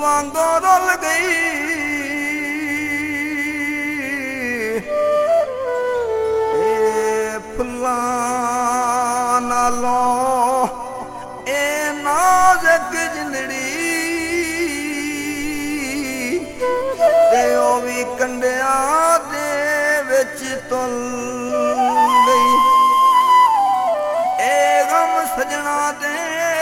ਵਾਂਗੋਂ ਰੁੱਲ ਗਈ। ਇਹ ਫੁੱਲਾਂ ਨਾਲੋਂ ਇਹ ਨਾਜ਼ੁਕ ਜਿੰਦੜੀ ਤੇ ਉਹ ਵੀ ਕੰਡਿਆਂ ਦੇ ਵਿੱਚ ਤੁਲ ਗਈ। ਇਹ ਗਮ ਸਜਣਾ ਦੇ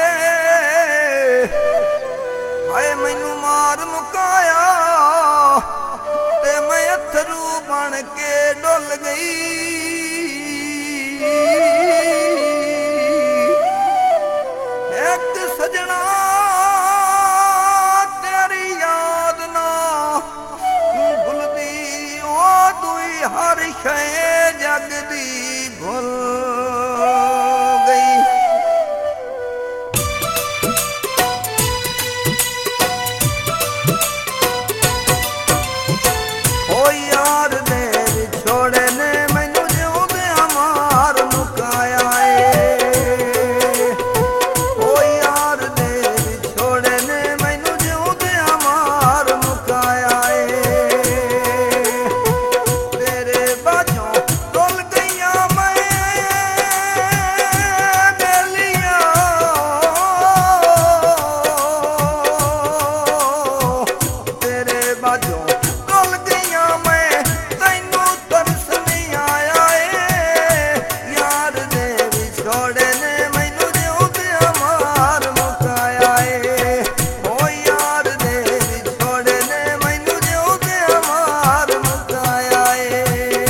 ਹਾਏ ਮੈਨੂੰ ਮਾਰ ਮੁਕਾਇਆ ਤੇ ਮੈਂ ਅਥਰੂ ਬਣ ਕੇ ਡੁੱਲ ਗਈ। ਇੱਕ ਸਜਣਾ ਤੇਰੀ ਯਾਦ ਨਾ ਭੁੱਲਦੀ ਉਹ ਦੂਈ ਹਰ ਸ਼ੈ ਜਗ ਦੀ ਭੁੱਲ ਗਈ। ਓ ਯਾਰ ਦੇ ਵਿਛੋੜੇ ਨੇ ਮੈਨੂੰ ਜਿਉਂਦਿਆਂ ਮਾਰ ਮੁਕਾਇਆ ਏ। ਓ ਯਾਰ ਦੇ ਵਿਛੋੜੇ ਨੇ ਮੈਨੂੰ ਜਿਉਂਦਿਆਂ ਮਾਰ ਮੁਕਾਇਆ ਏ। ਤੇਰੇ ਬਾਝੋਂ ਡੁੱਲ ਗਈਆਂ ਮੈਂ ਬੇਲੀਆਂ ਤੇਰੇ ਬਾਝੋਂ ਡੁੱਲ ਗਈਆਂ ਮੈਂ ਤੈਨੂੰ ਤਰਸ ਨਹੀਂ ਆਇਆ ਏ। ਯਾਰ ਦੇ ਵਿਛੋੜੇ ਨੇ ਮੈਨੂੰ ਜਿਉਂਦਿਆਂ ਮਾਰ ਮੁਕਾਇਆ ਏ। ਓ ਯਾਰ ਦੇ ਵਿਛੋੜੇ ਨੇ ਮੈਨੂੰ ਜਿਉਂਦਿਆਂ ਮਾਰ ਮੁਕਾਇਆ ਏ।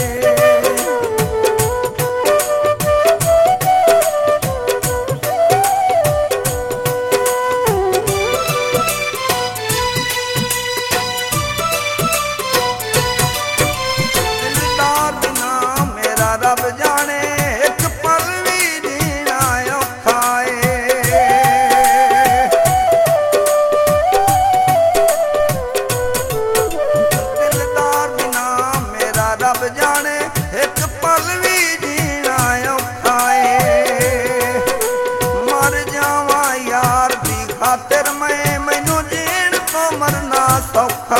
ਦਿਲਦਾਰ ਬਿਨਾ ਮੇਰਾ ਰੱਬ ਜਾਣੇ ਇੱਕ ਪਲ ਵੀ ਜੀਣਾ ਔਖਾ ਏ। ਦਿਲਦਾਰ ਬਿਨਾ ਮੇਰਾ ਰੱਬ ਜਾਣੇ ਇੱਕ ਪਲ ਵੀ ਜੀਣਾ ਔਖਾ ਏ। ਮਰ ਜਾਵਾਂ ਯਾਰ ਦੀ ਖਾਤਰ ਮੈਂ ਮੈਨੂੰ ਜੀਣ ਤੋਂ ਮਰਨਾ ਸੌਖਾ